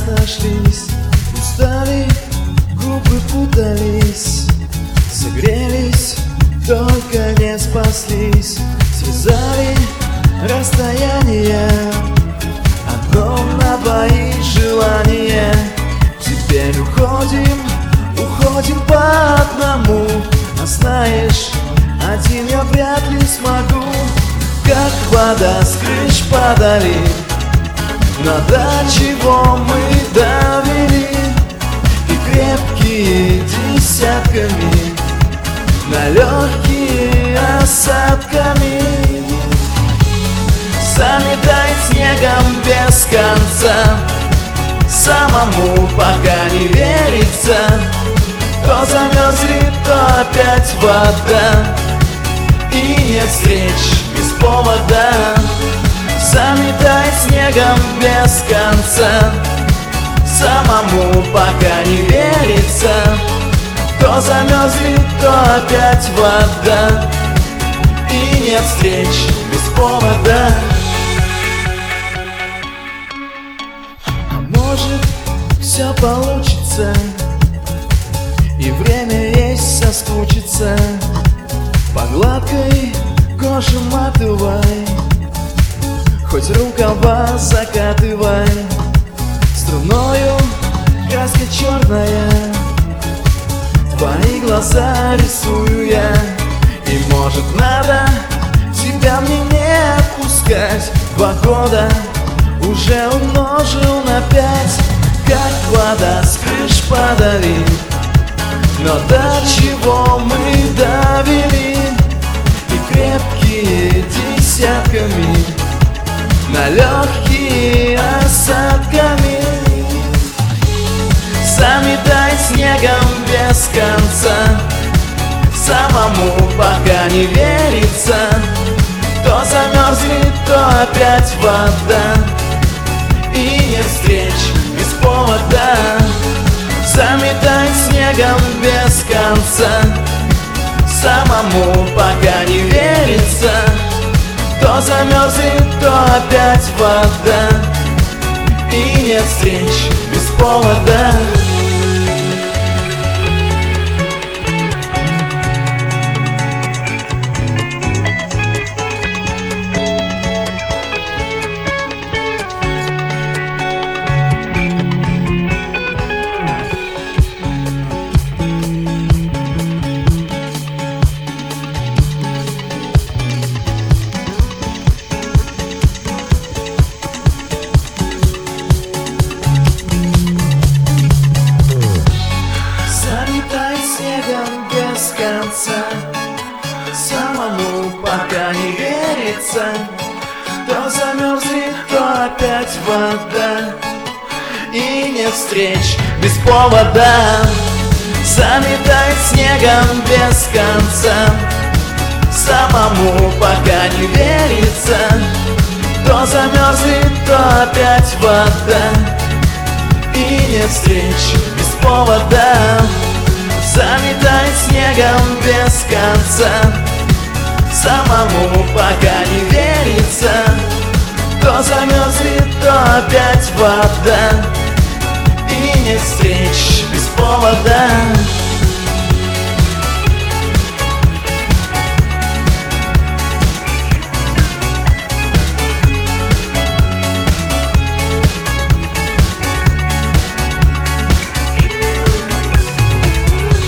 нашлись, устали, губы путались, согрелись, только не спаслись. Связали расстояние, одно на двоих желание. Теперь уходим по одному. А знаешь, один я вряд ли смогу. Как вода с крыш падали, но до чего мы довели. И крепкие десятками, на легкие осадками. Заметай снегом без конца, самому пока не верится. То замерзнет, то опять вода, и нет встреч без повода. Заметай снегом без конца, самому пока не верится. То замерзнет, то опять вода, и нет встреч без повода. А может, все получится, и время есть соскучиться. По гладкой коже матовой, хоть рукава закатывай. Струною краска черная, твои глаза рисую я. И может надо тебя мне не отпускать. 2 года уже умножил на 5. Как вода с крыш падали, но до чего мы довели. И крепкие десятками, на легкие осадками. Заметай снегом без конца, самому пока не верится. То замерзнет, то опять вода, и нет встреч без повода. Заметай снегом без конца, самому пока не верится. То замерзнет, то опять вода, и нет встреч без повода. Без конца, самому пока не верится. То замерзнет, то опять вода, и нет встреч без повода. Заметай снегом без конца, самому пока не верится. То замерзнет, то опять вода, и нет встреч без повода. Заметай снегом без конца, самому пока не верится. То замерзнет, то опять вода, и нет встреч без повода.